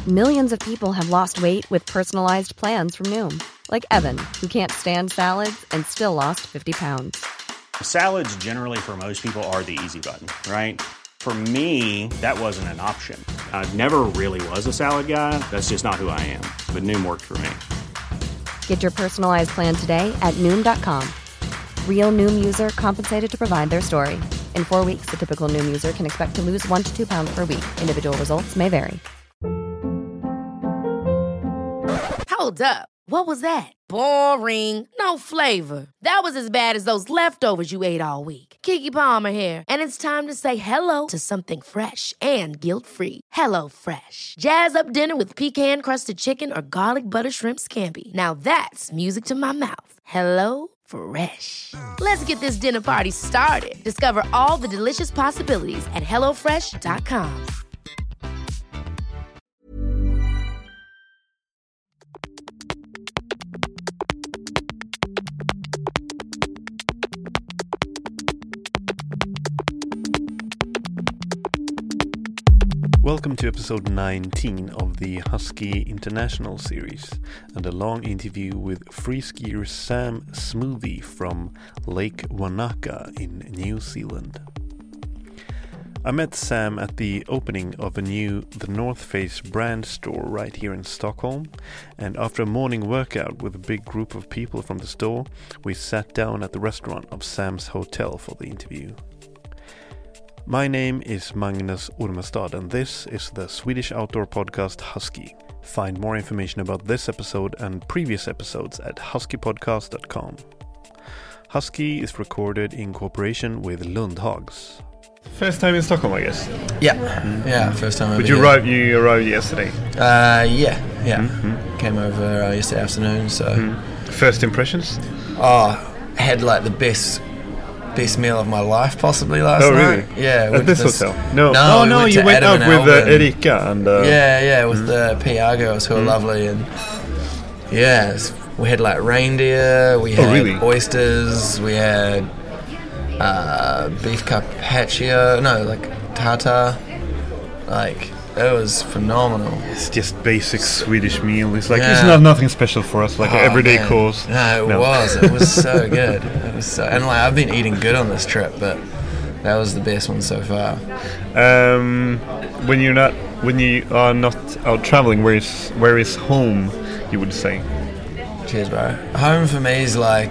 Millions of people have lost weight with personalized plans from Noom. Like Evan, who can't stand salads and still lost 50 pounds. Salads generally for most people are the easy button, right? For me, that wasn't an option. I never really was a salad guy. That's just not who I am. But Noom worked for me. Get your personalized plan today at Noom.com. Real Noom user compensated to provide their story. In 4 weeks, the typical Noom user can expect to lose 1 to 2 pounds per week. Individual results may vary. Hold up. What was that? Boring. No flavor. That was as bad as those leftovers you ate all week. Keke Palmer here, and it's time to say hello to something fresh and guilt-free. Hello Fresh. Jazz up dinner with pecan-crusted chicken or garlic butter shrimp scampi. Now that's music to my mouth. Hello Fresh. Let's get this dinner party started. Discover all the delicious possibilities at hellofresh.com. Welcome to episode 19 of the Husky International series and a long interview with free skier Sam Smoothie from Lake Wanaka in New Zealand. I met Sam at the opening of a new The North Face brand store right here in Stockholm, and after a morning workout with a big group of people from the store, we sat down at the restaurant of Sam's hotel for the interview. My name is Magnus Ormestad and this is the Swedish outdoor podcast Husky. Find more information about this episode and previous episodes at huskypodcast.com. Husky is recorded in cooperation with Lundhags. First time in Stockholm, I guess. Yeah, first time over But here. you arrived yesterday. Yeah. Came over yesterday afternoon. So First impressions? Had like the best meal of my life possibly last night. Oh, really? Yeah. At this hotel? No. We You went Adam out and with Alvin. Erika and... with the PR girls who are lovely, and we had like reindeer, we had oysters, we had beef carpaccio, tartar, it was phenomenal. It's just basic Swedish meal. It's like, it's not nothing special for us, like an everyday course. No, it was so good. And I've been eating good on this trip, but that was the best one so far. When you are not out traveling, where is home, you would say? Cheers, bro. Home for me is like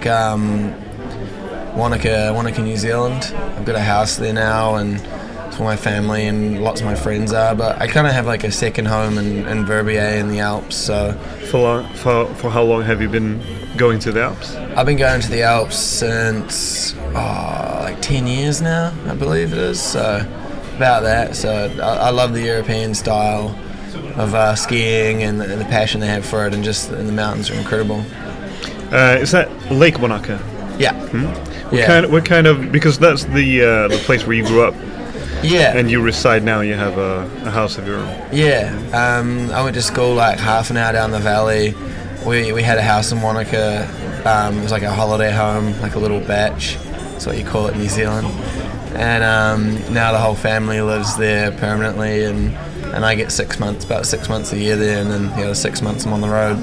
Wanaka, New Zealand. I've got a house there now, and it's where my family and lots of my friends are. But I kind of have like a second home in Verbier in the Alps. So For how long have you been going to the Alps? I've been going to the Alps since 10 years now, I believe it is. So about that. So I love the European style of skiing and the passion they have for it, and the mountains are incredible. Is that Lake Wanaka? Yeah. What kind of, because that's the place where you grew up. Yeah. And you reside now, you have a house of your own. Yeah. I went to school like half an hour down the valley. We had a house in Wanaka. It was like a holiday home, like a little batch. That's what you call it in New Zealand. And now the whole family lives there permanently, and I get about 6 months a year there, and then the other 6 months I'm on the road.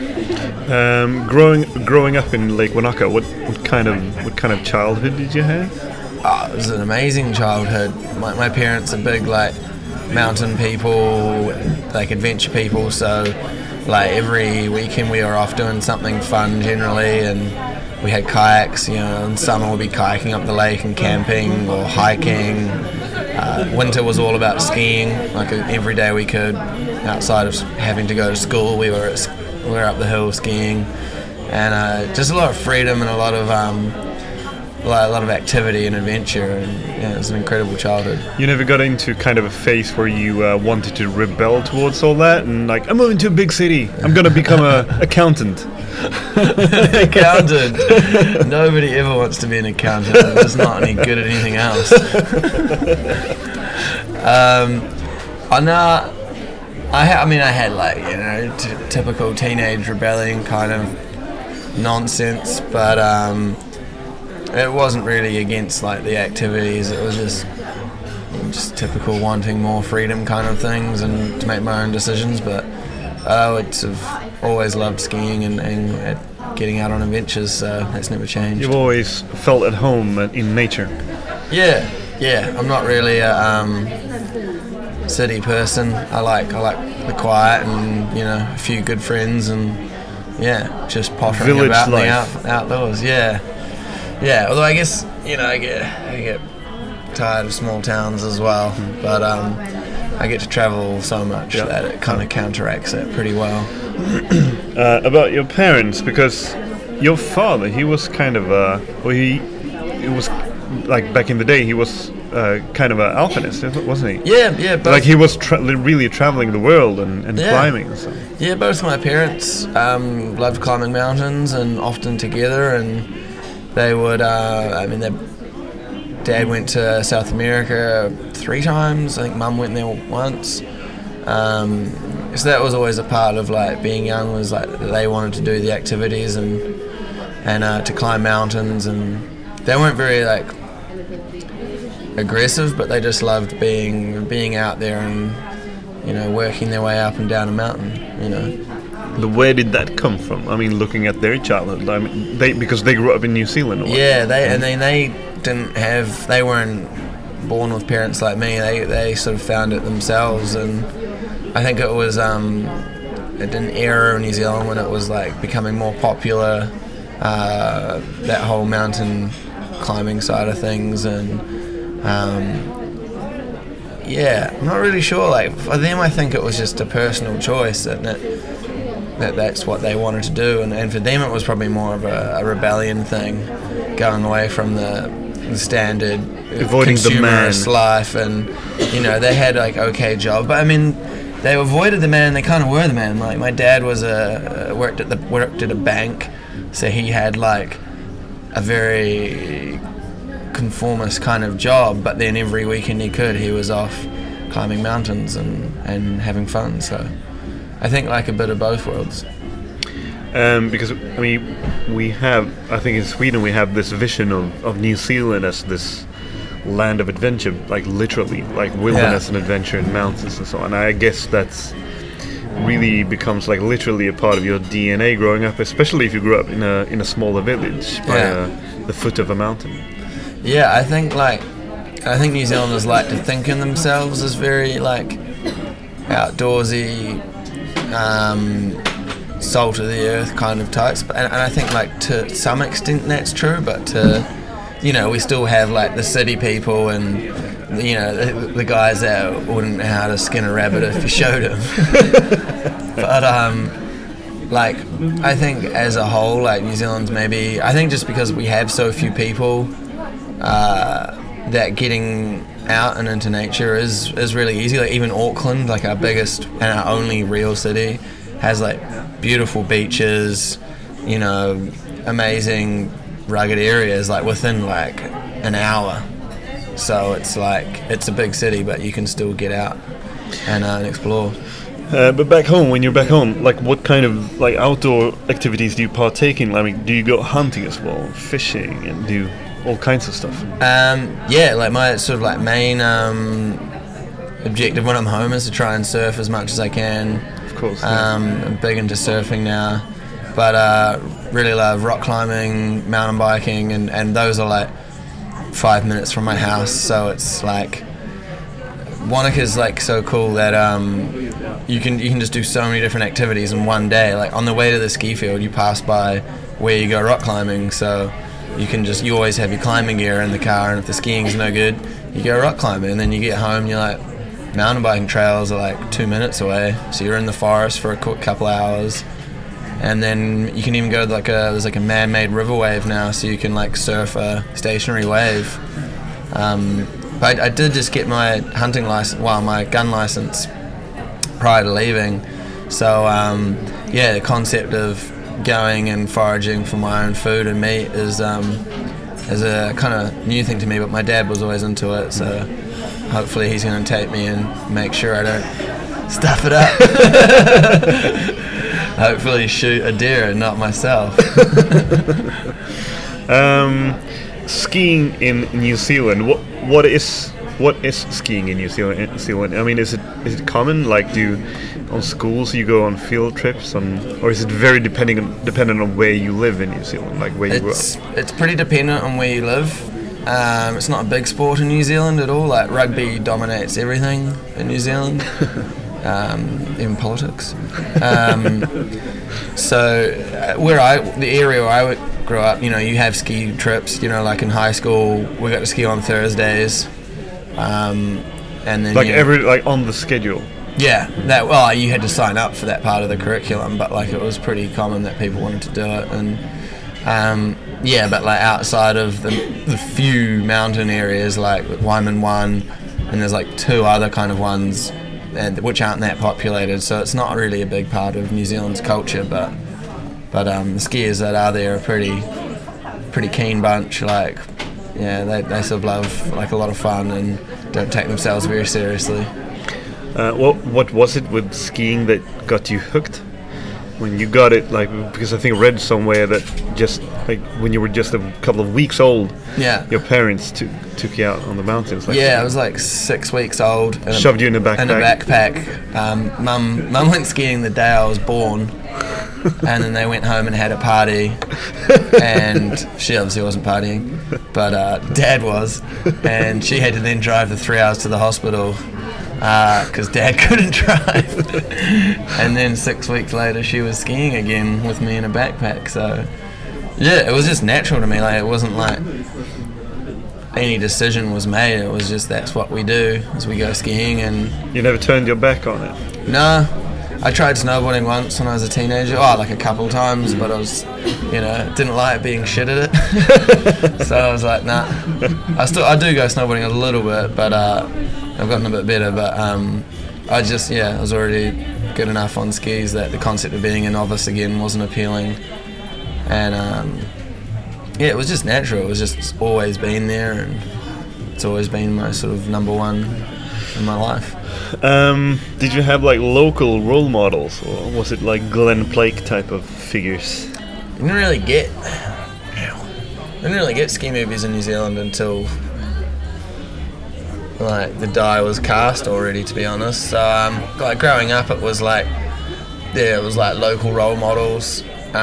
Growing up in Lake Wanaka, what kind of childhood did you have? It was an amazing childhood. My parents are big mountain people, adventure people, so every weekend we were off doing something fun generally, and we had kayaks. In summer we'd be kayaking up the lake and camping or hiking. Winter was all about skiing. Every day we could, outside of having to go to school, we were up the hill skiing, and just a lot of freedom and a lot of activity and adventure, and it was an incredible childhood. You never got into kind of a phase where you wanted to rebel towards all that and I'm moving to a big city, I'm going to become an accountant? Accountant? Nobody ever wants to be an accountant. It's not any good at anything else. I had typical teenage rebellion kind of nonsense, but it wasn't really against the activities. It was just typical wanting more freedom kind of things and to make my own decisions. But I would sort of always loved skiing and getting out on adventures, so that's never changed. You've always felt at home in nature. Yeah. I'm not really a city person. I like the quiet and a few good friends and just pottering Village about life. in the outdoors. Yeah. Although I guess I get tired of small towns as well, but I get to travel so much that it kind of counteracts it pretty well. About your parents, because your father, he was kind of he was like back in the day, he was kind of an alpinist, wasn't he? Yeah. Both. Like he was really traveling the world and climbing and stuff. Yeah, both my parents loved climbing mountains and often together, and they would. Their dad went to South America 3 times. I think Mum went there once. So that was always a part of like being young, was like they wanted to do the activities and to climb mountains, and they weren't very like aggressive, but they just loved being out there and working their way up and down a mountain. But where did that come from? I mean, looking at their childhood, I mean, because they grew up in New Zealand. Or what? Yeah, they weren't born with parents like me. They sort of found it themselves, and I think it was at an era in New Zealand when it was like becoming more popular, that whole mountain climbing side of things, and I'm not really sure. Like for them, I think it was just a personal choice, and that's what they wanted to do, and for them it was probably more of a rebellion thing, going away from the standard avoiding the man life, and they had like okay job, but I mean they avoided the man. They kind of were the man. Like my dad was worked at a bank, so he had like a very conformist kind of job, but then every weekend he was off climbing mountains and having fun. So I think like a bit of both worlds. Because I mean, I think in Sweden we have this vision of New Zealand as this land of adventure, like literally, like wilderness and adventure and mountains and so on. I guess that's really becomes like literally a part of your DNA growing up, especially if you grew up in a smaller village by the foot of a mountain. Yeah, I think New Zealanders like to think in themselves as very like outdoorsy, salt of the earth kind of types, and I think like to some extent that's true, but we still have like the city people and the guys that wouldn't know how to skin a rabbit if you showed them. But like I think as a whole, like New Zealand's maybe, I think just because we have so few people, that getting out and into nature is really easy. Like even Auckland, like our biggest and our only real city, has like beautiful beaches, amazing rugged areas like within like an hour. So it's like it's a big city, but you can still get out and explore. But back home, when you're back home, like what kind of like outdoor activities do you partake in? I mean, do you go hunting as well, fishing, and do all kinds of stuff? Like my sort of like main objective when I'm home is to try and surf as much as I can. Of course. I'm big into surfing now, but really love rock climbing, mountain biking, and those are like 5 minutes from my house. So it's like Wanaka's like so cool that you can just do so many different activities in one day. Like on the way to the ski field, you pass by where you go rock climbing, so you always have your climbing gear in the car, and if the skiing's no good, you go rock climbing, and then you get home, you're like, mountain biking trails are like 2 minutes away, so you're in the forest for a quick couple hours, and then you can even go to there's like a man-made river wave now, so you can like surf a stationary wave. But I did just get my hunting license, my gun license prior to leaving, so the concept of going and foraging for my own food and meat is a kind of new thing to me, but my dad was always into it, so hopefully he's going to take me and make sure I don't stuff it up. Hopefully shoot a deer and not myself. Skiing in New Zealand, what is what is skiing in New Zealand? I mean, is it common? Like, on schools you go on field trips, or is it very dependent on where you live in New Zealand, like where you grew up? It's pretty dependent on where you live. It's not a big sport in New Zealand at all. Like, rugby dominates everything in New Zealand, even politics. So the area where I grew up, you know, you have ski trips. You know, like in high school, we got to ski on Thursdays, and then on the schedule. Yeah, you had to sign up for that part of the curriculum, but like it was pretty common that people wanted to do it, and but like outside of the few mountain areas like Wyman One, and there's like 2 other kind of ones, and which aren't that populated, so it's not really a big part of New Zealand's culture, but the skiers that are there are pretty keen bunch. Like, yeah, they sort of love like a lot of fun and don't take themselves very seriously. What was it with skiing that got you hooked? When you got it, like, because I think I read somewhere that just like when you were just a couple of weeks old, your parents took you out on the mountains. Like, I was like 6 weeks old. Shoved you in a backpack. Mum went skiing the day I was born, and then they went home and had a party, and she obviously wasn't partying, but Dad was, and she had to then drive the 3 hours to the hospital because Dad couldn't drive. And then 6 weeks later she was skiing again with me in a backpack. So yeah, it was just natural to me. Like, it wasn't like any decision was made. It was just, that's what we do, is we go skiing. And you never turned your back on it? No. I tried snowboarding once when I was a teenager, like a couple times, but I was, didn't like being shit at it. So I was like, nah. I do go snowboarding a little bit, but I've gotten a bit better. But I was already good enough on skis that the concept of being a novice again wasn't appealing. And it was just natural. It was just always been there, and it's always been my sort of number one in my life. Did you have like local role models, or was it like Glenn Blake type of figures? I didn't really get ski movies in New Zealand until like the die was cast already, to be honest. So like growing up, it was like local role models,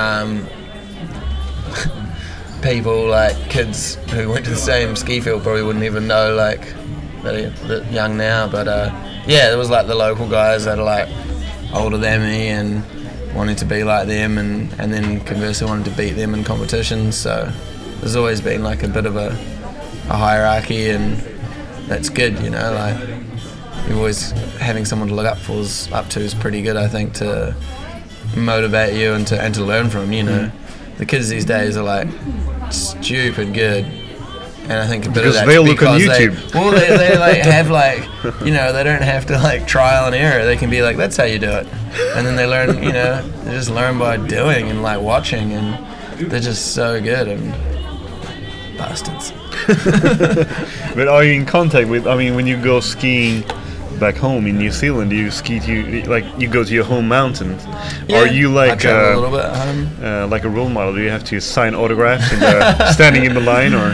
people like kids who went to the same ski field probably wouldn't even know, like they're young now, but there was like the local guys that are like older than me and wanted to be like them, and then conversely wanted to beat them in competitions. So there's always been like a bit of a hierarchy, and that's good, like you're always having someone to look up to is pretty good, I think, to motivate you and to learn from. The kids these days are like stupid good. And I think a bit of that's because they'll look on YouTube. They like have like, they don't have to like trial and error. They can be like, that's how you do it. And then they learn, they just learn by doing and like watching, and they're just so good, and bastards. But are you in contact with, when you go skiing back home in New Zealand, do you ski you go to your home mountains? Yeah, are you like I travel a little bit at home. Like a role model? Do you have to sign autographs and standing in the line, or?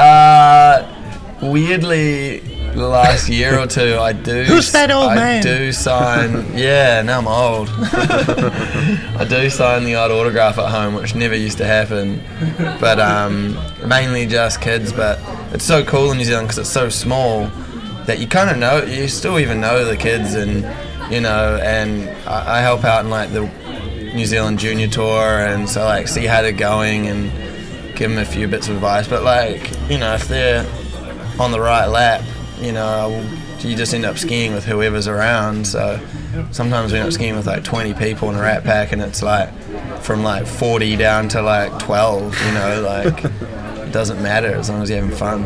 Weirdly, the last year or two, I do. Who's that old man? I do sign. Yeah, now I'm old. I do sign the odd autograph at home, which never used to happen. But mainly just kids. But it's so cool in New Zealand because it's so small that you kind of know. You still even know the kids, and and I help out in like the New Zealand Junior Tour, and so like see how they're going and give them a few bits of advice. But like, if they're on the right lap, you just end up skiing with whoever's around. So sometimes we end up skiing with like 20 people in a rat pack, and it's like from like 40 down to like 12, like it doesn't matter as long as you're having fun.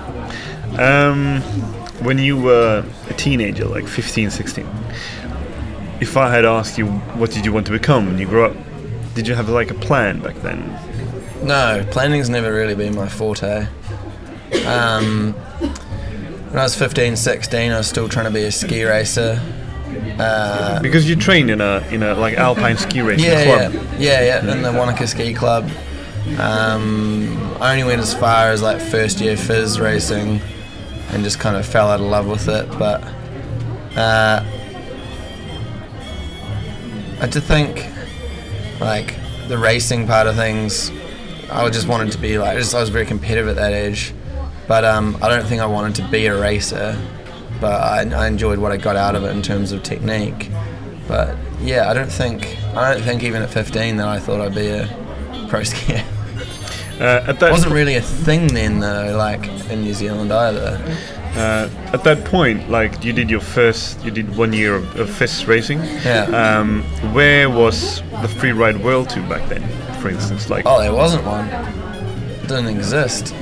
When you were a teenager, like 15, 16, if I had asked you what did you want to become when you grew up, did you have like a plan back then? No, planning's never really been my forte. When I was 15, 16, I was still trying to be a ski racer. Because you trained in a like alpine ski racing club. Yeah, in the Wanaka Ski Club. I only went as far as like first year phys racing, and just kind of fell out of love with it. But I just think, like, the racing part of things, I just wanted to be like, I was very competitive at that age, but I don't think I wanted to be a racer, but I enjoyed what I got out of it in terms of technique. But yeah, I don't think even at 15 that I thought I'd be a pro skier. It wasn't really a thing then though, like in New Zealand either. At that point, like, you did 1 year of FIS racing. Yeah. Where was the Freeride World Tour back then, for instance? Like, oh, there wasn't one. It didn't exist.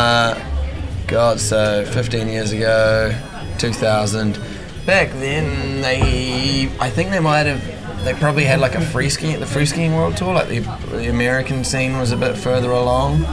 So 15 years ago, 2000. Back then, I think they probably had like the free skiing world tour. Like the American scene was a bit further along.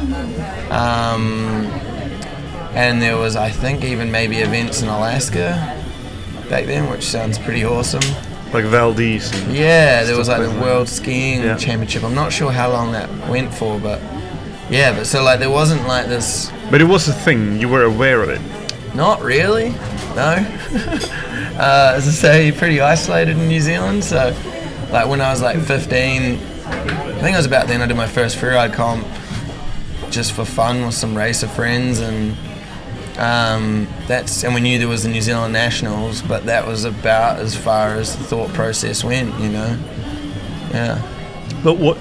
And there was, I think, even maybe events in Alaska back then, which sounds pretty awesome. Like Valdez. Yeah, there was like the World Skiing Championship. I'm not sure how long that went for, but yeah, but so like there wasn't like this. But it was a thing. You were aware of it. Not really, no. As I say, pretty isolated in New Zealand. So, like when I was like 15, I think it was about then I did my first freeride comp, just for fun with some racer friends, and and we knew there was the New Zealand Nationals, but that was about as far as the thought process went, you know. Yeah. But what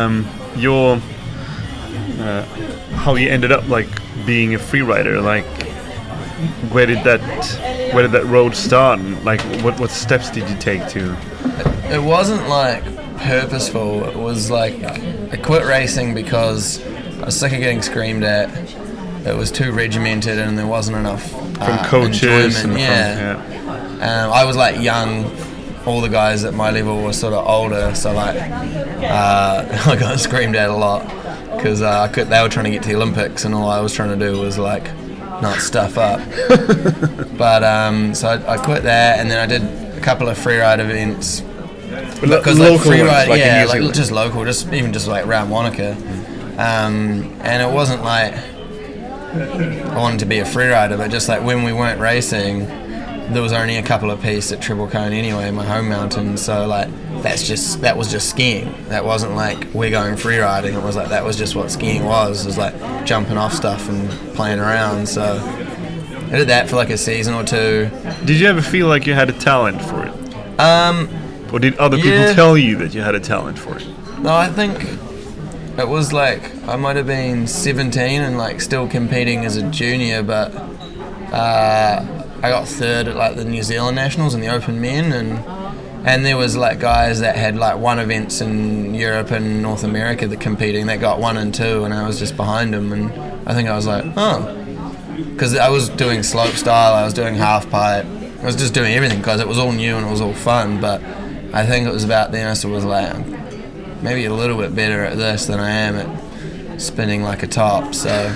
how you ended up like being a freerider, like where did that road start? Like what steps did you take to? It wasn't like purposeful. It was like I quit racing because I was sick of getting screamed at. It was too regimented and there wasn't enough from coaches enjoyment. I was like young. All the guys at my level were sort of older, so like I got screamed at a lot because they were trying to get to the Olympics and all I was trying to do was like not stuff up. But so I quit that, and then I did a couple of freeride events. Because like freeride, like just local, just like around Wanaka. And it wasn't like I wanted to be a freerider, but just like when we weren't racing, there was only a couple of pieces at Triple Cone anyway, my home mountain. So like that was just skiing. That wasn't like we're going freeriding. It was like that was just what skiing was. It was like jumping off stuff and playing around. So I did that for like a season or two. Did you ever feel like you had a talent for it? Or did other people tell you that you had a talent for it? No, I think it was like I might have been 17 and like still competing as a junior, but I got third at like the New Zealand Nationals and the Open Men, and there was like guys that had like won events in Europe and North America that competing that got 1 and 2, and I was just behind them, and I think I was like, because I was doing slope style, I was doing half pipe, I was just doing everything because it was all new and it was all fun. But I think it was about then I was like maybe a little bit better at this than I am at spinning like a top, so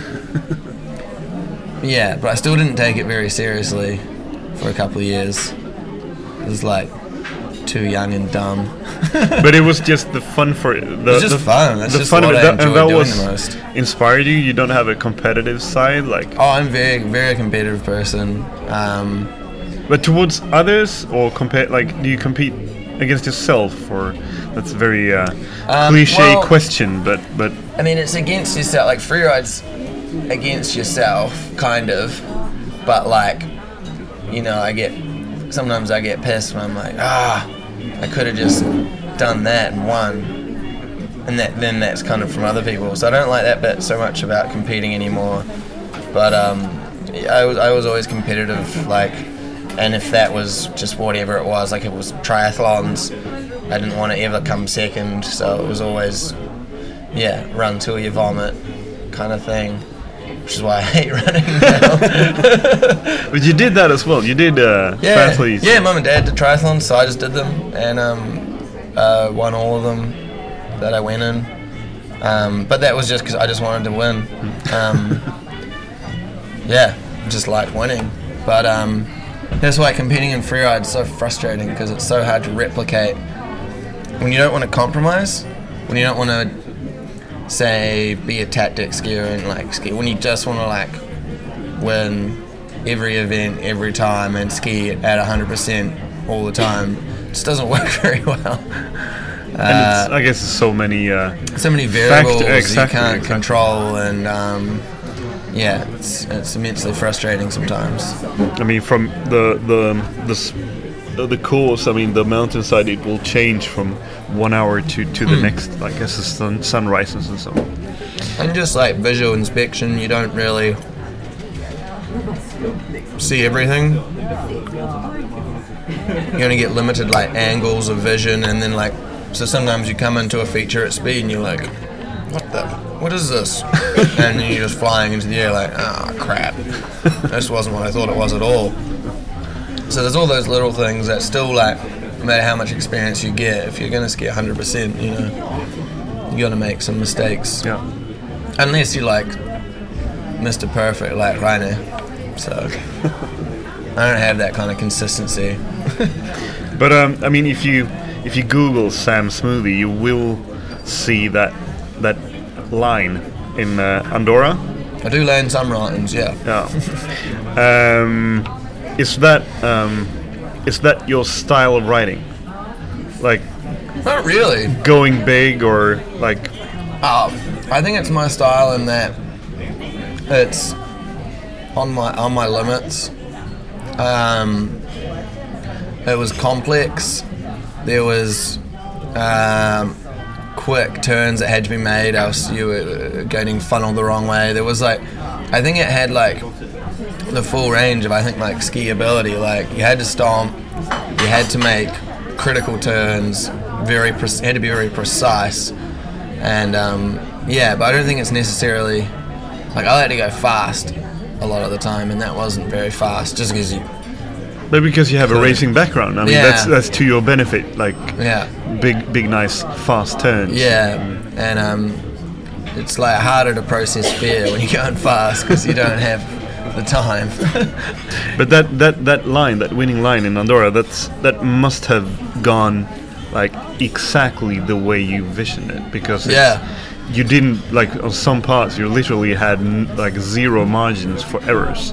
yeah, but I still didn't take it very seriously for a couple of years. It was like too young and dumb. But it was just the fun for it. It was just fun. That's just what I enjoyed doing the most. Inspired you? You don't have a competitive side? Like? Oh, I'm a very, very competitive person. But towards others, or do you compete against yourself? Or that's a very cliche question, but I mean, it's against yourself. Like freeride's against yourself, kind of. But like, you know, sometimes I get pissed when I'm like, I could have just done that and won, and then that's kind of from other people. So I don't like that bit so much about competing anymore. But I was always competitive, like, and if that was just whatever it was, like it was triathlons, I didn't want to ever come second. So it was always, run till you vomit, kind of thing. Which is why I hate running now. But you did that as well. You did triathletes. Yeah, Mum and Dad did triathlons, so I just did them and won all of them that I went in. But that was just because I just wanted to win. Just like winning. But that's why competing in freeride is so frustrating, because it's so hard to replicate. When you don't want to compromise, when you don't want to say be a tactic skier and like ski, when you just want to like win, every event, every time, and ski at 100% all the time. It just doesn't work very well. And I guess there's so many variables exactly, you can't control, and it's immensely frustrating sometimes. I mean, from the course, I mean, the mountainside, it will change from 1 hour to the next, like as the sun rises and so on. And just like visual inspection, you don't really see everything. You only get limited like angles of vision, and then like, so sometimes you come into a feature at speed and you're like, what is this? And then you're just flying into the air like, oh crap, this wasn't what I thought it was at all. So there's all those little things that still, like, no matter how much experience you get, if you're going to ski 100%, you know, you're going to make some mistakes. Yeah. Unless you're like Mr. Perfect like Rainer. So I don't have that kind of consistency. But I mean, if you Google Sam Smoothie, you will see that line in Andorra. I do land some mountains, yeah. Yeah. Is that your style of riding? Like, not really. Going big or like? I think it's my style in that it's on my limits. It was complex. There was quick turns that had to be made, else you were getting funneled the wrong way. There was like, I think it had like the full range of, I think, like skiability. Like, you had to stomp, you had to make critical turns, had to be very precise, and but I don't think it's necessarily like, I like to go fast a lot of the time, and that wasn't very fast, just because you. But because you have a racing background, I mean, that's to your benefit. Like, big, nice, fast turns. Yeah, and it's like harder to process fear when you're going fast because you don't have the time. But that line, that winning line in Andorra, that must have gone like exactly the way you visioned it, because you didn't, like, on some parts you literally had like zero margins for errors.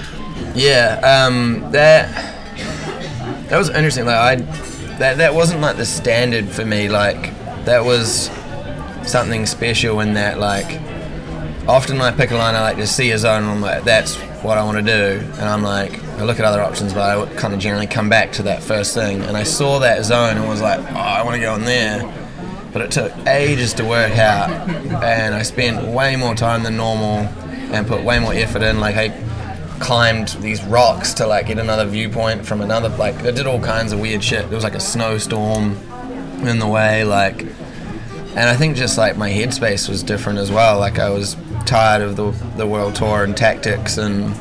That was interesting. Like, that wasn't like the standard for me. Like, that was something special in that, like, often when I pick a line, I like to see a zone and I'm like, that's what I want to do. And I'm like, I look at other options, but I kind of generally come back to that first thing. And I saw that zone and was like, oh, I want to go in there. But it took ages to work out, and I spent way more time than normal and put way more effort in. Like, I climbed these rocks to like get another viewpoint from another, like, I did all kinds of weird shit. There was like a snowstorm in the way, like, and I think just like my headspace was different as well. Like, I was tired of the world tour and tactics and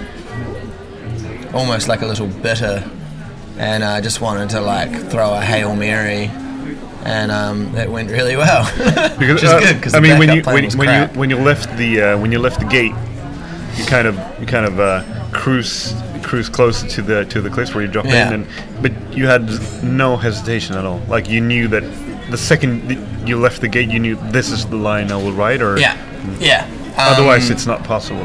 almost like a little bitter, and I just wanted to like throw a Hail Mary, and it went really well. Which is good, because I mean, when you left the gate, you kind of cruise closer to the cliffs where you drop in, but you had no hesitation at all. Like, you knew that the second you left the gate, you knew this is the line I will ride, or otherwise it's not possible.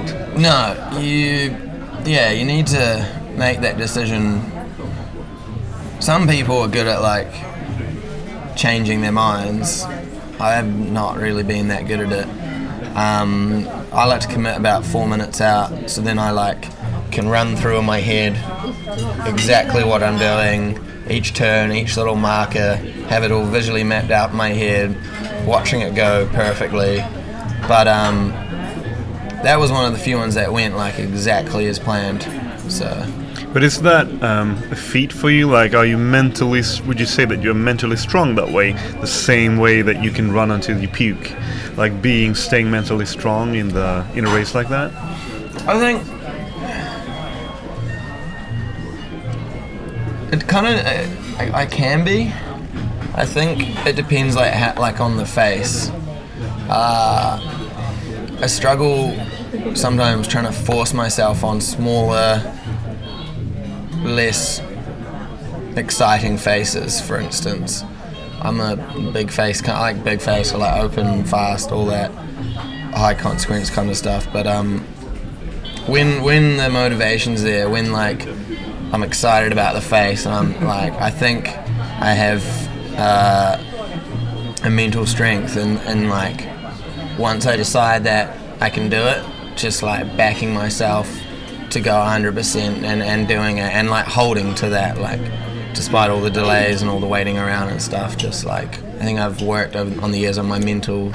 You need to make that decision. Some people are good at like changing their minds. I have not really been that good at it. I like to commit about 4 minutes out, so then I like can run through in my head exactly what I'm doing, each turn, each little marker, have it all visually mapped out in my head, watching it go perfectly. But that was one of the few ones that went like exactly as planned. So. But is that a feat for you? Like, are you mentally? Would you say that you're mentally strong that way, the same way that you can run until you puke? Like, staying mentally strong in a race like that? I think it kind of I can be. I think it depends, like on the face. I struggle sometimes trying to force myself on smaller, less exciting faces. For instance, I'm a big face. I like big face. I like open, fast, all that high consequence kind of stuff. But when the motivation's there, when like I'm excited about the face, and I'm like, I think I have a mental strength, and like once I decide that I can do it, just like backing myself to go 100% and doing it, and like holding to that, like despite all the delays and all the waiting around and stuff. Just like I think I've worked on the years on my mental.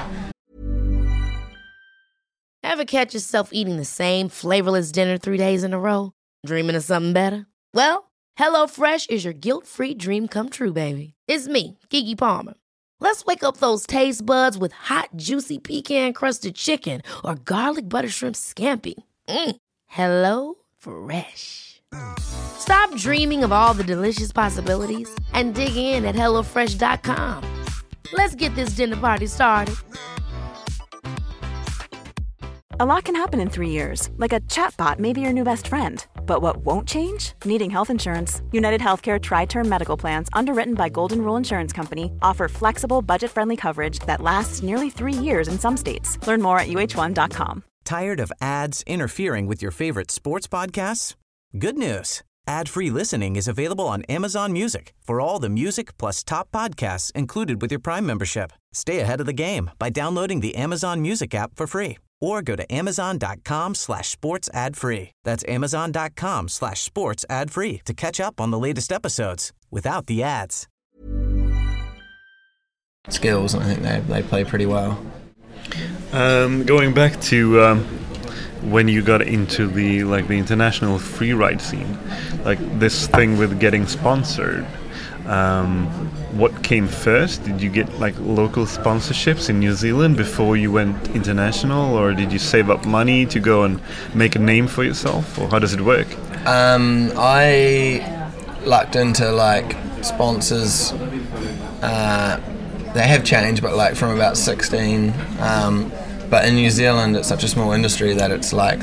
Ever catch yourself eating the same flavorless dinner 3 days in a row? Dreaming of something better? Well, HelloFresh is your guilt-free dream come true, baby. It's me, Keke Palmer. Let's wake up those taste buds with hot, juicy pecan-crusted chicken or garlic butter shrimp scampi. Hello Fresh. Stop dreaming of all the delicious possibilities and dig in at HelloFresh.com. Let's get this dinner party started. A lot can happen in 3 years, like a chatbot may be your new best friend. But what won't change? Needing health insurance. United Healthcare Tri-Term Medical Plans, underwritten by Golden Rule Insurance Company, offer flexible, budget-friendly coverage that lasts nearly 3 years in some states. Learn more at UH1.com. Tired of ads interfering with your favorite sports podcasts? Good news. Ad-free listening is available on Amazon Music for all the music plus top podcasts included with your Prime membership. Stay ahead of the game by downloading the Amazon Music app for free. Or go to amazon.com/sports ad free. That's amazon.com/sports ad free to catch up on the latest episodes without the ads. Skills, and I think they play pretty well. Going back to when you got into the international freeride scene, like this thing with getting sponsored. What came first? Did you get like local sponsorships in New Zealand before you went international, or did you save up money to go and make a name for yourself, or how does it work? I lucked into like sponsors. They have changed, but like from about 16. But in New Zealand, it's such a small industry that it's like,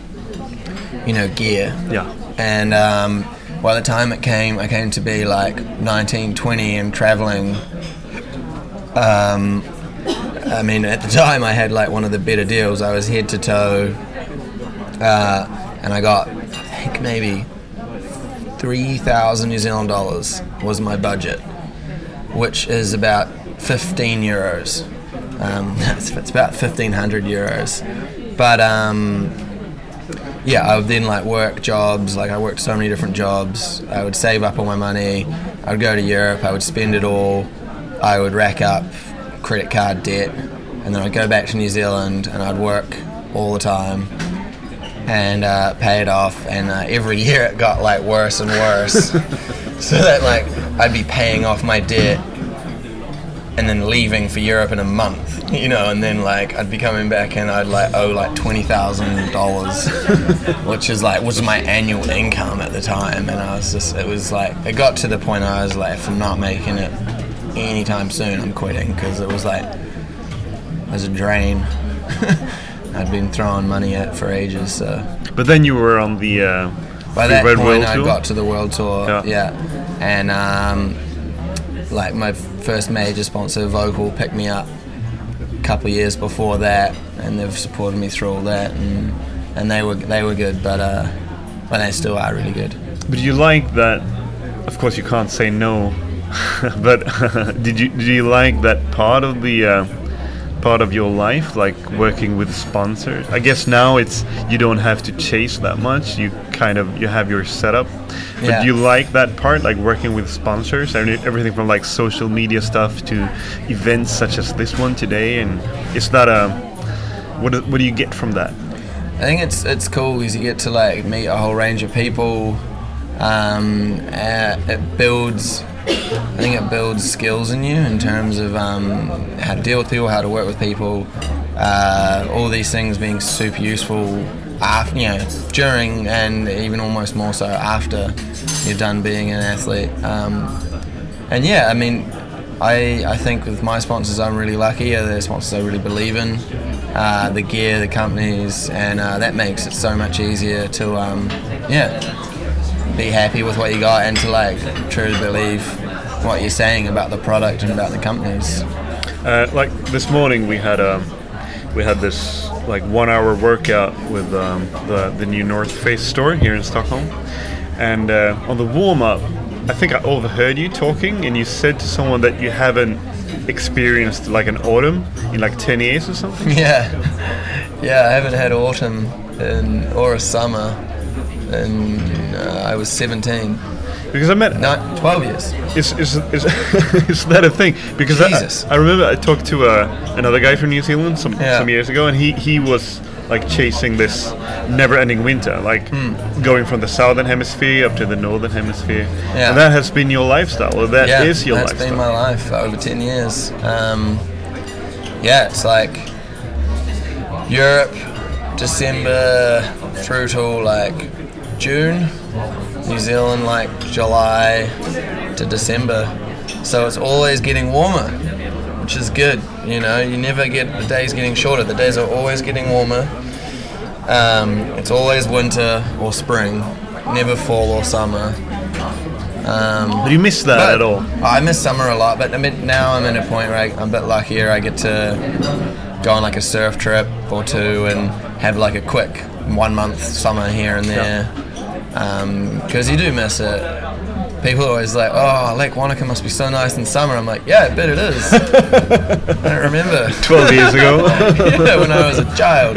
gear. Yeah. And by the time I came to be like 19, 20 and traveling. I mean, at the time I had like one of the better deals. I was head to toe, and I got, I think maybe 3,000 New Zealand dollars was my budget, which is about 15 euros. It's about 1,500 euros. But yeah, I would then like work jobs. Like I worked so many different jobs. I would save up all my money. I would go to Europe. I would spend it all. I would rack up credit card debt, and then I'd go back to New Zealand and I'd work all the time and pay it off. And every year it got like worse and worse. So that like I'd be paying off my debt and then leaving for Europe in a month, and then like I'd be coming back and I'd like owe like $20,000, which was my annual income at the time. And it got to the point I was like, if I'm not making it anytime soon, I'm quitting, because it was like, it was a drain. I'd been throwing money at for ages. So. But then you were on the by that Red point World I Tour? got to the World Tour, yeah. And like my first major sponsor, Vocal, picked me up a couple of years before that, and they've supported me through all that, and they were good, but they still are really good. But you like that? Of course, you can't say no. But did you like that part of the part of your life, like working with sponsors? I guess now you don't have to chase that much. You have your setup. But Yeah. do you like that part, like working with sponsors and everything from like social media stuff to events such as this one today? And is that what do you get from that? I think it's cool because you get to like meet a whole range of people. It builds skills in you in terms of how to deal with people, how to work with people. All these things being super useful after, during, and even almost more so after you're done being an athlete. And yeah, I mean, I think with my sponsors I'm really lucky. They're sponsors I really believe in. The gear, the companies, and that makes it so much easier to be happy with what you got and to like truly believe what you're saying about the product and about the companies. Like this morning we had we had this like 1 hour workout with the new North Face store here in Stockholm, and on the warm up, I think I overheard you talking, and you said to someone that you haven't experienced like an autumn in like 10 years or something. Yeah, I haven't had autumn or a summer, and I was 17. Because I met 12 years. Is that a thing? Because Jesus. I remember I talked to another guy from New Zealand some years ago, and he was like chasing this never-ending winter, like going from the southern hemisphere up to the northern hemisphere. Yeah. And that has been your lifestyle, or that is your lifestyle. That's been my life for over 10 years. It's like Europe, December through to like June. New Zealand like July to December, so it's always getting warmer, which is good. You know, you never get the days getting shorter. The days are always getting warmer. It's always winter or spring, never fall or summer. Do you miss that at all? I miss summer a lot, but now I'm at a point where I'm a bit luckier. I get to go on like a surf trip or two and have like a quick 1 month summer here and there. Because you do miss it. People are always like, oh, Lake Wanaka must be so nice in summer. I'm like, yeah, I bet it is. I don't remember. 12 years ago. Yeah, when I was a child.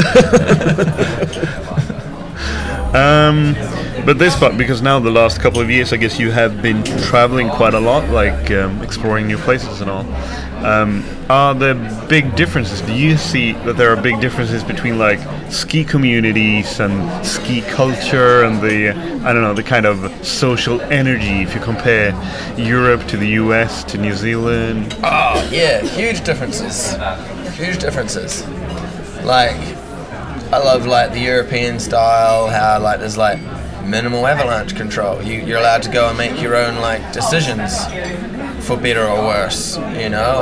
But this part, because now the last couple of years, I guess you have been traveling quite a lot, like exploring new places and all. Are there big differences? Do you see that there are big differences between like ski communities and ski culture and the kind of social energy if you compare Europe to the US to New Zealand? Oh yeah, huge differences. Like, I love like the European style, how like there's like minimal avalanche control. You're allowed to go and make your own like decisions, for better or worse, you know.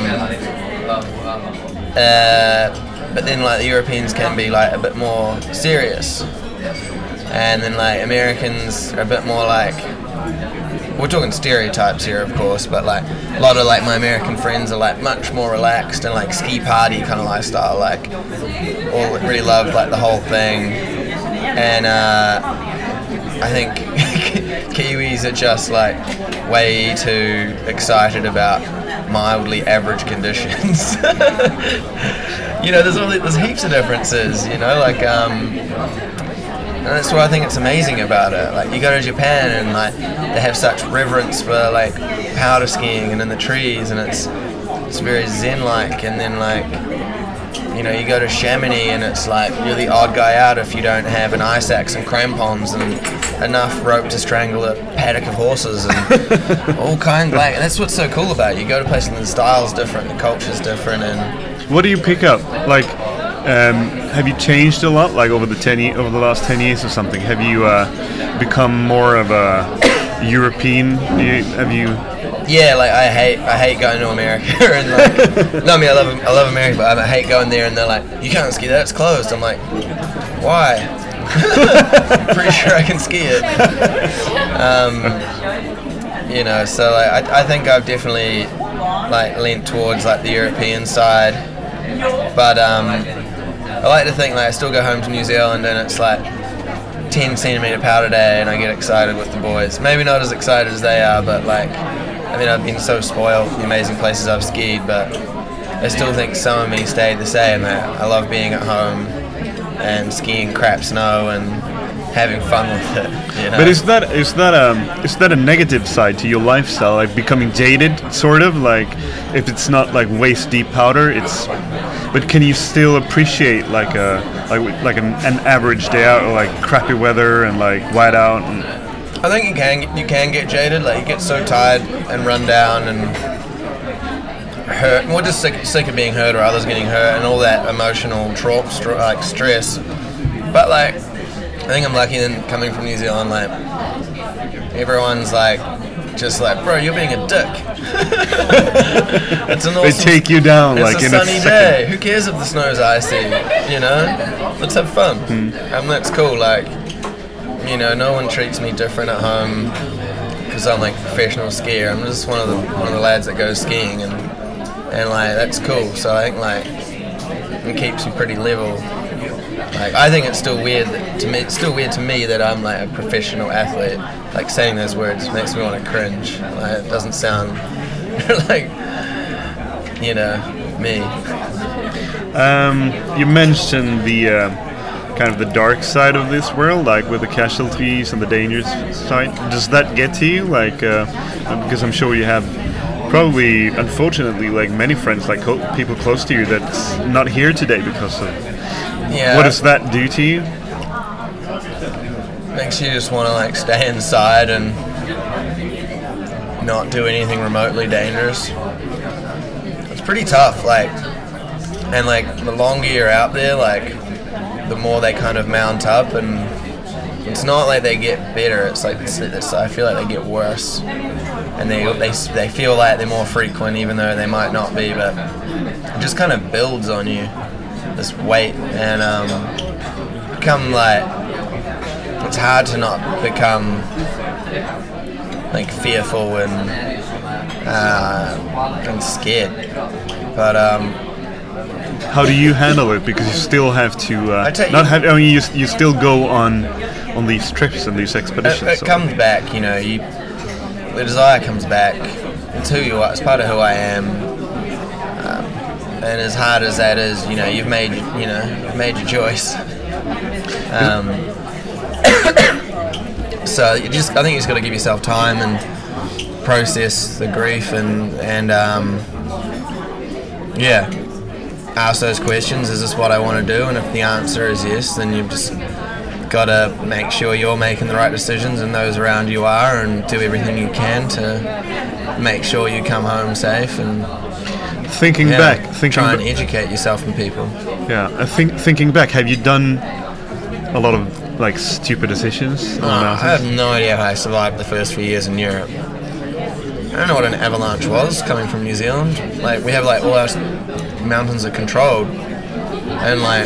But then like the Europeans can be like a bit more serious, and then like Americans are a bit more like, we're talking stereotypes here of course, but like a lot of like my American friends are like much more relaxed and like ski party kind of lifestyle, like all really love like the whole thing. And I think Kiwis are just like way too excited about mildly average conditions. You know, there's heaps of differences, you know, like and that's what I think it's amazing about it. Like, you go to Japan and like they have such reverence for like powder skiing and in the trees, and it's very zen-like. And then like, you know, you go to Chamonix and it's like you're the odd guy out if you don't have an ice axe and crampons and enough rope to strangle a paddock of horses and all kinds. Like, and that's what's so cool about it. You go to places and the style's different, the culture's different. And what do you pick up? Like, have you changed a lot, like over the last 10 years or something? Have you become more of a European? Yeah, like I hate going to America and like, no, I mean I love America, but I hate going there and they're like, you can't ski there, it's closed. I'm like, why? Pretty sure I can ski it. You know, so like I think I've definitely like leant towards like the European side, but I like to think like I still go home to New Zealand and it's like 10 centimetre powder day and I get excited with the boys. Maybe not as excited as they are, but like, I mean, I've been so spoiled, the amazing places I've skied, but I still think some of me stayed the same. I love being at home and skiing crap snow and having fun with it, you know? But is that a negative side to your lifestyle, like becoming jaded, sort of? Like, if it's not like waist deep powder, but can you still appreciate like an average day out, or like crappy weather and like white out? And I think you can get jaded. Like, you get so tired and run down and hurt, more just sick of being hurt or others getting hurt and all that emotional stress. But like, I think I'm lucky in coming from New Zealand. Like, everyone's like, just like, bro, you're being a dick. It's an awesome, they take you down like in a sunny day. Who cares if the snow's icy? You know, let's have fun. And that's cool. Like, you know, no one treats me different at home because I'm like a professional skier. I'm just one of the lads that goes skiing, and like, that's cool. So I think like and keeps you pretty level. Like, I think it's still weird to me. It's still weird to me that I'm like a professional athlete. Like, saying those words makes me want to cringe. Like, it doesn't sound like, you know, me. You mentioned the kind of the dark side of this world, like with the casualties and the dangerous side. Does that get to you? Like, because I'm sure you have probably, unfortunately, like many friends, like people close to you that's not here today because of. Yeah. What does that do to you? Makes you just want to like stay inside and not do anything remotely dangerous. It's pretty tough, like, and like the longer you're out there, like the more they kind of mount up, and it's not like they get better. It's like I feel like they get worse, and they feel like they're more frequent, even though they might not be. But it just kind of builds on you, this weight, and become like, it's hard to not become like fearful and scared. But how do you handle it? Because you still have to you still go on these trips and these expeditions. It comes back, you know. The desire comes back. It's who you are. It's part of who I am. And as hard as that is, you know, you've made your choice. So I think you just got to give yourself time and process the grief and ask those questions. Is this what I want to do? And if the answer is yes, then you've just got to make sure you're making the right decisions and those around you are, and do everything you can to make sure you come home safe. And try and educate yourself and people. Yeah, thinking back, have you done a lot of like stupid decisions? I have no idea how I survived the first few years in Europe. I don't know what an avalanche was coming from New Zealand. Like, we have like all our mountains are controlled, and like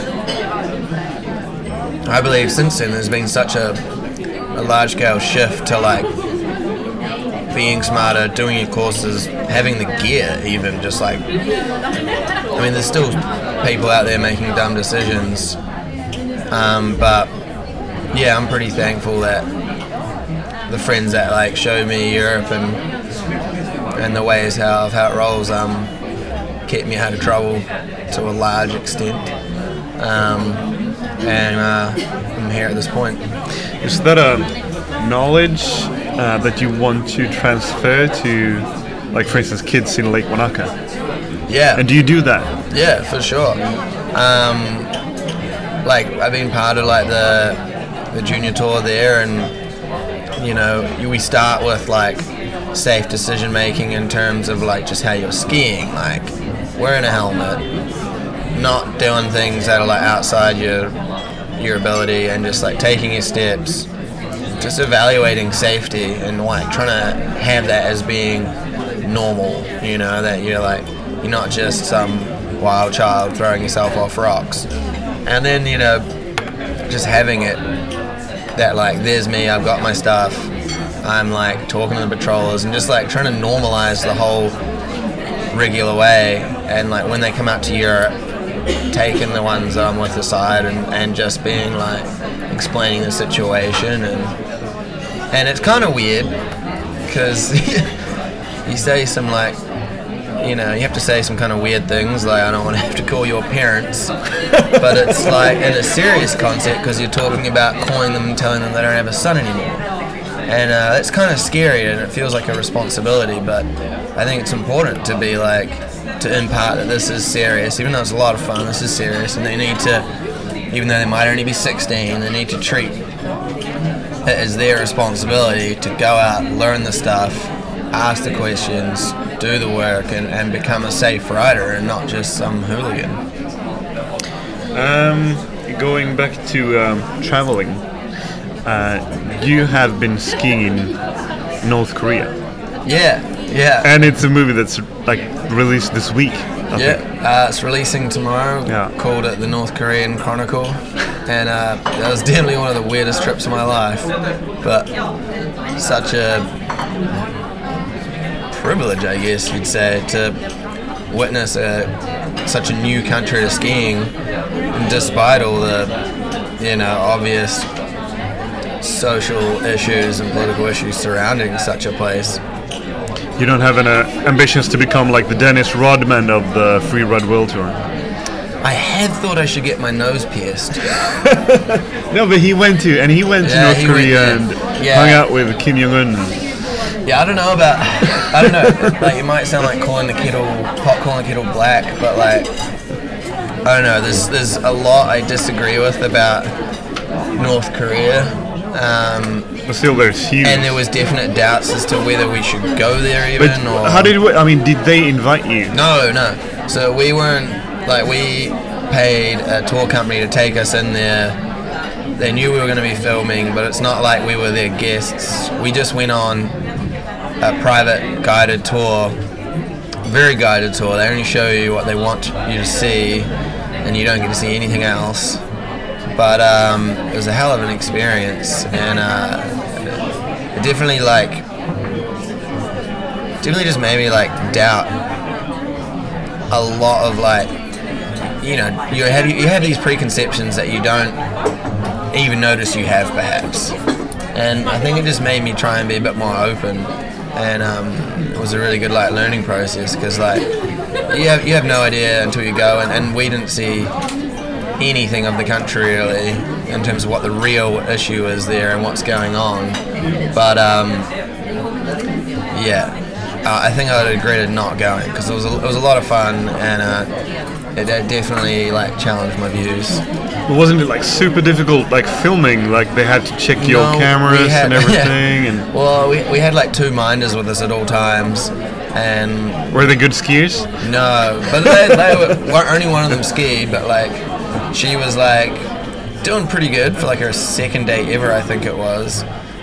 I believe since then there's been such a large scale shift to like being smarter, doing your courses, having the gear even, just like, I mean, there's still people out there making dumb decisions, but yeah, I'm pretty thankful that the friends that like showed me Europe and the ways how it rolls kept me out of trouble to a large extent, and I'm here at this point. Is that a knowledge that you want to transfer to, like, for instance, kids in Lake Wanaka? Yeah. And do you do that? Yeah, for sure. Like, I've been part of like the junior tour there, and you know, we start with like safe decision making in terms of like just how you're skiing, like wearing a helmet, not doing things that are like outside your ability, and just like taking your steps, just evaluating safety and like trying to have that as being normal, you know, that you're not just some wild child throwing yourself off rocks. And then, you know, just having it that like, there's me, I've got my stuff, I'm like talking to the patrollers and just like trying to normalize the whole regular way. And like when they come out to Europe, taking the ones that I'm with aside and just being like explaining the situation, and it's kind of weird because you say some like, you know, you have to say some kind of weird things, like I don't want to have to call your parents, but it's like in a serious concept because you're talking about calling them and telling them they don't have a son anymore, and it's kind of scary and it feels like a responsibility, but I think it's important to be like, to impart that this is serious, even though it's a lot of fun, this is serious, and they need to, even though they might only be 16, they need to treat it as their responsibility to go out, learn the stuff, ask the questions, do the work, and become a safe rider and not just some hooligan. Going back to traveling, you have been skiing in North Korea. Yeah. And it's a movie that's like released this week. I think. It's releasing tomorrow. Yeah. Called it The North Korean Chronicle, and that was definitely one of the weirdest trips of my life, but such a privilege, I guess you'd say, to witness such a new country to skiing, despite all the, obvious social issues and political issues surrounding such a place. You don't have any ambitions to become like the Dennis Rodman of the Freeride World Tour? I had thought I should get my nose pierced. No, but he went to North Korea and hung out with Kim Jong-un. Yeah, I don't know. Like, it might sound like calling the kettle black, but like, I don't know. There's a lot I disagree with about North Korea. But still, there's huge. And there was definite doubts as to whether we should go there even. But or how did did they invite you? No. So we weren't, like, we paid a tour company to take us in there. They knew we were going to be filming, but it's not like we were their guests. We just went on a private guided tour, very guided tour. They only show you what they want you to see, and you don't get to see anything else. But it was a hell of an experience, and it definitely just made me like doubt a lot of, like, you have these preconceptions that you don't even notice you have, perhaps. And I think it just made me try and be a bit more open, and it was a really good learning process, because you have no idea until you go, and we didn't see anything of the country really in terms of what the real issue is there and what's going on. But I think I would have regretted not going, because it was a lot of fun, and it definitely challenged my views. But wasn't it super difficult filming? They had to check your cameras and everything. And well, we had 2 minders with us at all times. And were they good skiers? No, but they were only one of them skied, but she was doing pretty good for her second day ever, I think it was,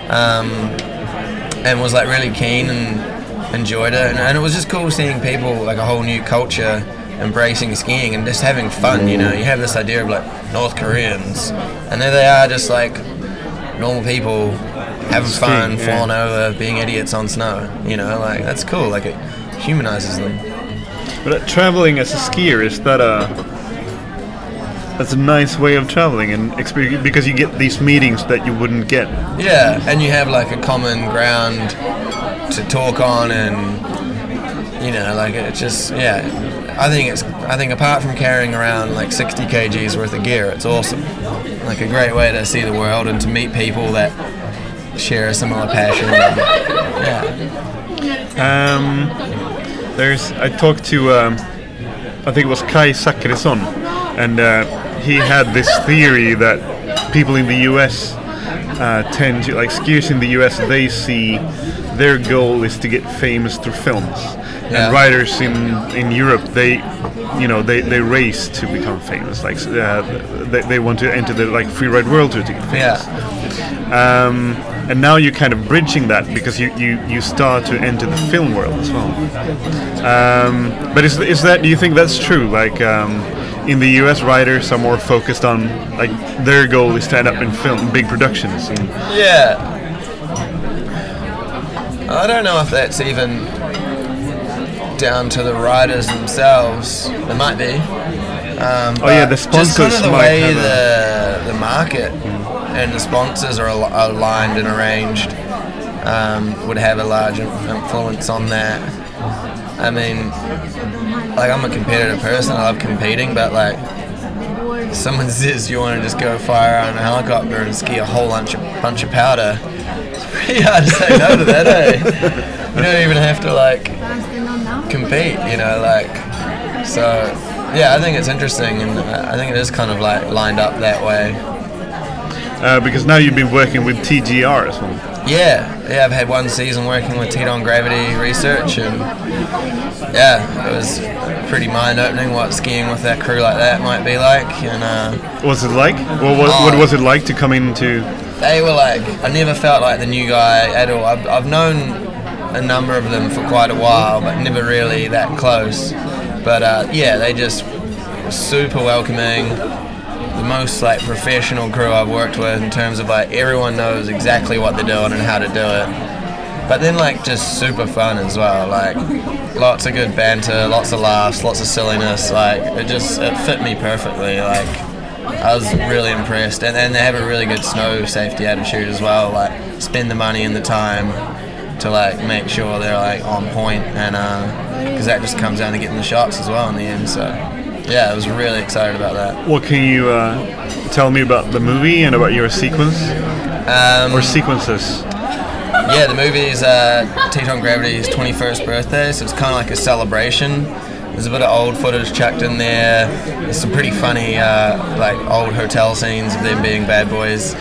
and was really keen and enjoyed it, and it was just cool seeing people, a whole new culture embracing skiing and just having fun. You have this idea of North Koreans, and there they are, just normal people having fun, falling over, being idiots on snow. That's cool. It humanizes them. But traveling as a skier, is that that's a nice way of traveling and experience, because you get these meetings that you wouldn't get. Yeah, and you have a common ground to talk on, and it's just I think apart from carrying around 60 kgs worth of gear, it's awesome. A great way to see the world and to meet people that share a similar passion. I talked to I think it was Kai Zachrisson, and he had this theory that people in the US tend to, skiers in the US, they see their goal is to get famous through films, and riders in Europe, they race to become famous. They want to enter the Freeride World Tour to get famous. And now you're kind of bridging that, because you start to enter the film world as well. But is that, do you think that's true? In the US, riders are more focused on their goal is to end up in film, big productions. I don't know if that's even down to the riders themselves. It might be. The sponsors. Just the way the market and the sponsors are aligned and arranged would have a large influence on that. I mean, I'm a competitive person. I love competing, but someone says you want to just go fly around a helicopter and ski a whole bunch of powder, it's pretty hard to say no to that, eh? You don't even have to compete, so I think it's interesting, and I think it is kind of lined up that way. Because now you've been working with TGR as well. Yeah, I've had one season working with Teton Gravity Research, and it was pretty mind-opening what skiing with that crew like that might be like. And what's it like? What was it like to come into? They were I never felt like the new guy at all. I've known a number of them for quite a while, but never really that close. But they just were super welcoming. The most professional crew I've worked with, in terms of everyone knows exactly what they're doing and how to do it. but then like just super fun as well. Like lots of good banter, lots of laughs, lots of silliness. Like it fit me perfectly. Like I was really impressed, and they have a really good snow safety attitude as well. Like spend the money and the time to like make sure they're like on point, and because that just comes down to getting the shots as well in the end. So yeah, I was really excited about that. What can you tell me about the movie and about your sequence or sequences? Yeah, the movie is Teton Gravity's 21st birthday, so it's kind of like a celebration. There's a bit of old footage chucked in there. There's some pretty funny like old hotel scenes of them being bad boys.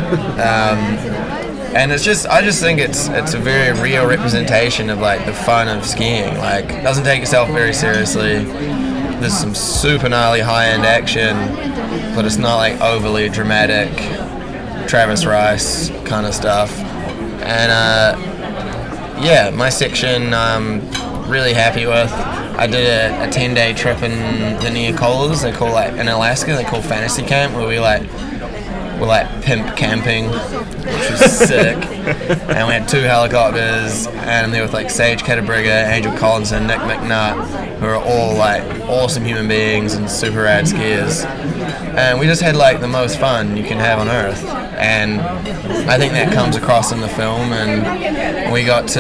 And it's just, I just think it's a very real representation of like the fun of skiing. Like, it doesn't take itself very seriously. There's some super gnarly high-end action, but it's not like overly dramatic Travis Rice kind of stuff. And yeah, my section really happy with. I did a 10-day trip in the Neocolas. They call like in Alaska. They call Fantasy Camp, where we're like pimp camping, which was sick. And we had 2 helicopters, and I'm there with like Sage Caterbrigga, Angel Collinson, Nick McNutt, who are all like awesome human beings and super rad skiers. And we just had like the most fun you can have on Earth. And I think that comes across in the film, and we got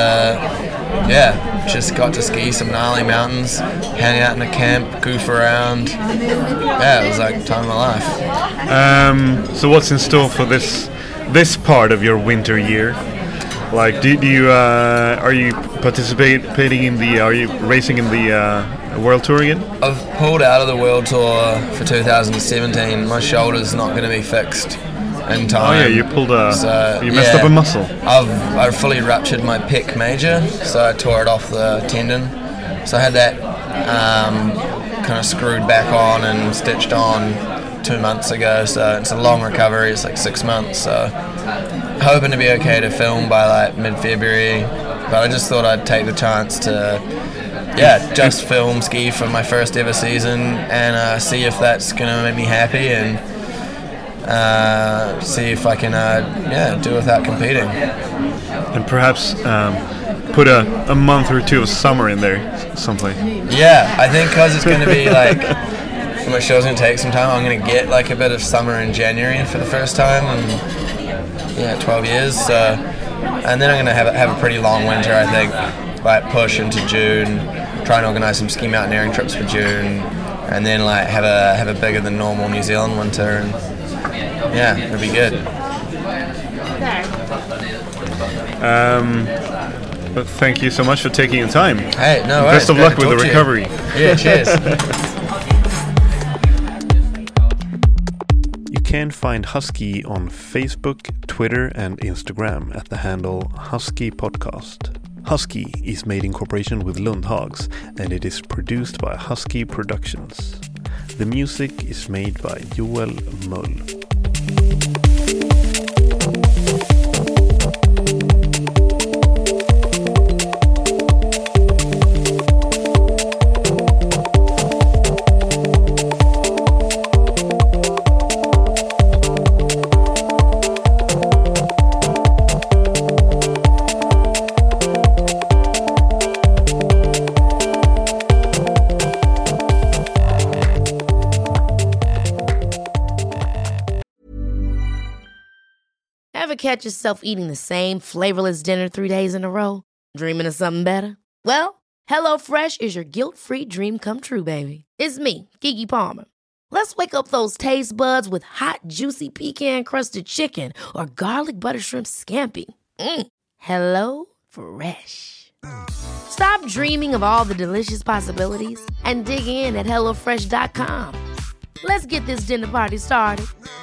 to, just got to ski some gnarly mountains, hang out in a camp, goof around. Yeah, it was like the time of my life. So what's in store for this part of your winter year? Like, do you are you participating in are you racing in the World Tour again? I've pulled out of the World Tour for 2017. My shoulder's not going to be fixed in time. Oh yeah, you pulled you messed up a muscle. I fully ruptured my pec major, so I tore it off the tendon. So I had that kind of screwed back on and stitched on 2 months ago. So it's a long recovery. It's like 6 months. So hoping to be okay to film by like mid-February. But I just thought I'd take the chance to just film ski for my first ever season and see if that's gonna make me happy, and see if I can do without competing. And perhaps put a month or 2 of summer in there someplace. Yeah, I think because it's going to be like, my show's going to take some time, I'm going to get like a bit of summer in January for the first time in 12 years. So, and then I'm going to have a pretty long winter, I think, like push into June, try and organise some ski mountaineering trips for June, and then like have a bigger than normal New Zealand winter. And yeah, it'll be good. But thank you so much for taking the time. Hey, no worries. Best of luck with the recovery. Yeah, cheers. You can find Husky on Facebook, Twitter, and Instagram at the handle Husky Podcast. Husky is made in cooperation with Lundhags, and it is produced by Husky Productions. The music is made by Joel Möll. Ever catch yourself eating the same flavorless dinner 3 days in a row? Dreaming of something better? Well, HelloFresh is your guilt-free dream come true, baby. It's me, Keke Palmer. Let's wake up those taste buds with hot, juicy pecan-crusted chicken or garlic butter shrimp scampi. Hello Fresh. Stop dreaming of all the delicious possibilities and dig in at HelloFresh.com. Let's get this dinner party started.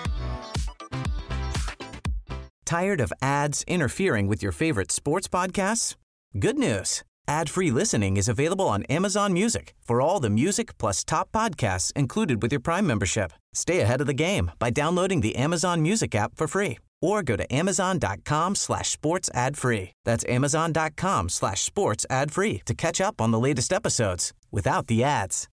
Tired of ads interfering with your favorite sports podcasts? Good news. Ad-free listening is available on Amazon Music for all the music plus top podcasts included with your Prime membership. Stay ahead of the game by downloading the Amazon Music app for free or go to amazon.com/sports ad free. That's amazon.com/sports ad free to catch up on the latest episodes without the ads.